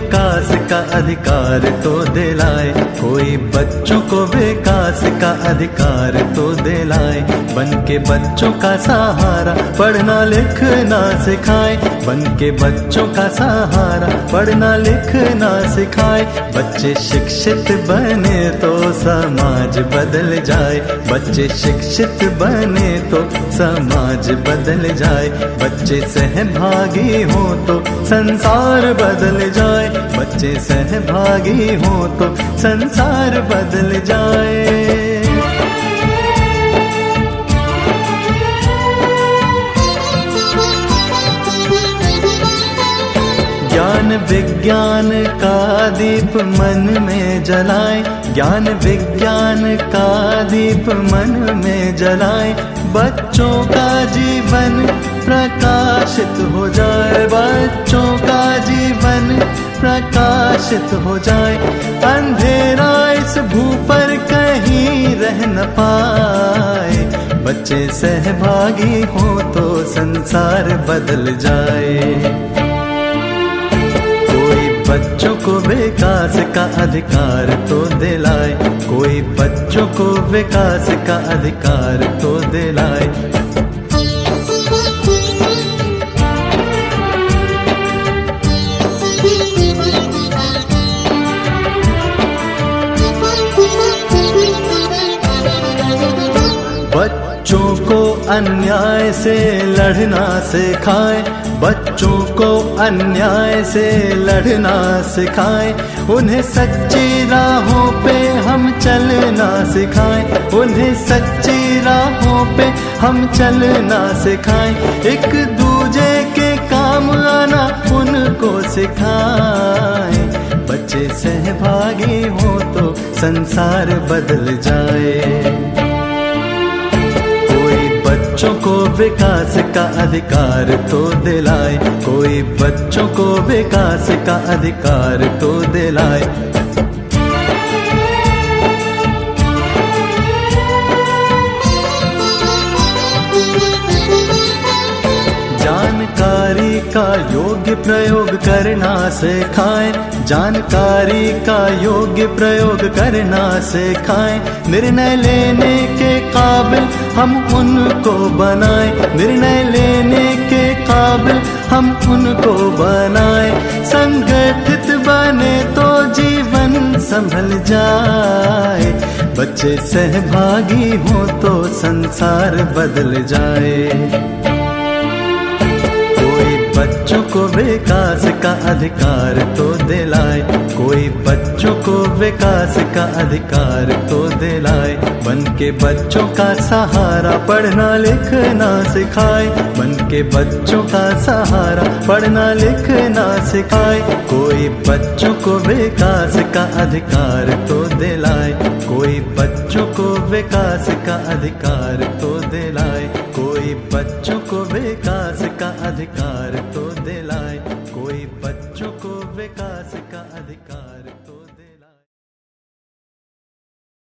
विकास का अधिकार तो दिलाए, कोई बच्चों को विकास का अधिकार तो दिलाए। बन के बच्चों का सहारा पढ़ना लिखना सिखाए, बन के बच्चों का सहारा पढ़ना लिखना सिखाए। बच्चे शिक्षित बने तो समाज बदल जाए, बच्चे शिक्षित बने तो समाज बदल जाए। बच्चे सहभागी हो तो संसार बदल जाए, बच्चे सहभागी हो तो संसार बदल जाए। ज्ञान विज्ञान का दीप मन में जलाए, ज्ञान विज्ञान का दीप मन में जलाए। बच्चों का जीवन प्रकाशित हो जाए, बच्चों का जीवन प्रकाशित हो जाए। अंधेरा इस भू पर कहीं रह न पाए, बच्चे सहभागी हो तो संसार बदल जाए। बच्चों को विकास का अधिकार तो दिलाए, कोई बच्चों को विकास का अधिकार तो दिलाए। बच्चों को अन्याय से लड़ना सिखाए, बच्चों को अन्याय से लड़ना सिखाए। उन्हें सच्ची राहों पे हम चलना सिखाएं, उन्हें सच्ची राहों पे हम चलना सिखाएं। एक दूजे के काम आना उनको सिखाएं, बच्चे सहभागी हो तो संसार बदल जाए। बच्चों को विकास का अधिकार तो दिलाए, कोई बच्चों को विकास का अधिकार तो दिलाए। जानकारी का योग्य प्रयोग करना सिखाएं, जानकारी का योग्य प्रयोग करना सिखाएं। निर्णय लेने के काबिल हम उनको बनाएं, निर्णय लेने के काबिल हम उनको बनाएं। संगठित बने तो जीवन संभल जाए, बच्चे सहभागी हो तो संसार बदल जाए। बच्चों को विकास का अधिकार तो दिलाए, कोई बच्चों को विकास का अधिकार तो दिलाए। बन के बच्चों का सहारा पढ़ना लिखना सिखाए, बन के बच्चों का सहारा पढ़ना लिखना सिखाए। कोई बच्चों को विकास का अधिकार तो दिलाए, कोई बच्चों को विकास का अधिकार तो दिलाए। कोई बच्चों को विकास का अधिकार तो दिलाए, कोई बच्चों को विकास का अधिकार।